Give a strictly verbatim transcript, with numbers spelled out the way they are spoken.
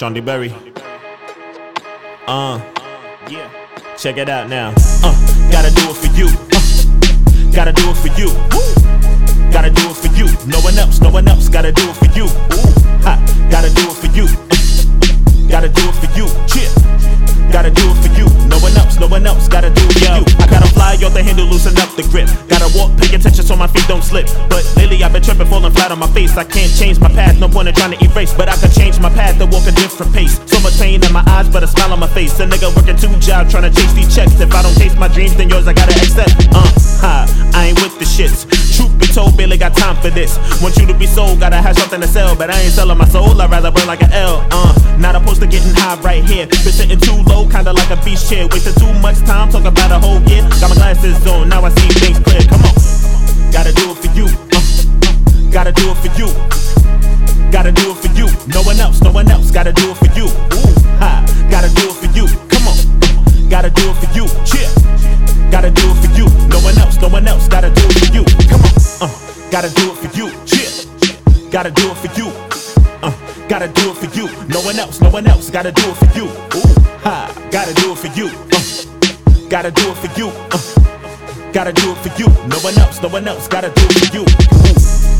Sean D. Berry. Uh, yeah. Check it out now. Uh, gotta do it for you. Uh, gotta do it for you. Woo. Gotta do it for you. No one else, no one else. Gotta do it for you. Ooh. Ha. Gotta do it for you. Uh, gotta do it for you. Cheer. Gotta do it for you. No one else, no one else. Gotta do it for you. I gotta fly off the handle, loosen up the grip. Gotta walk, pay attention so my feet don't slip. But lately I've been tripping, falling flat on my face. I can't change my path, no point in trying to erase. But I could change my path to walk a different pace. So much pain in my eyes, but a smile on my face. A nigga working two jobs, trying to chase these checks. If I don't chase my dreams, then yours I gotta accept. Uh, ha, I ain't with the shits. Truth be told, barely got time for this. Want you to be sold, gotta have something to sell. But I ain't selling my soul, I'd rather burn like an L. Uh, not opposed to getting high right here. Been sitting too low, kinda like a beach chair. Wasted too much time, talking about a whole year. Got my glasses on, now I see things clear. Come on, gotta do it for you. Uh, gotta do it for you. Gotta do it for you. No one else, no one else. Gotta do it for you. Ooh, ha, gotta do it for you. Come on, gotta do it for you. Cheer. Gotta do it for you. No one else, no one else. Gotta do it for you. Come on, uh, gotta do it for you. Cheer. Gotta do it for you. Uh, gotta do it for you. No one else, no one else. Gotta do it for you. Ooh, ha, gotta do it for you. Uh, gotta do it for you. Uh, gotta do it for you. No one else, no one else. Gotta do it for you. Ooh.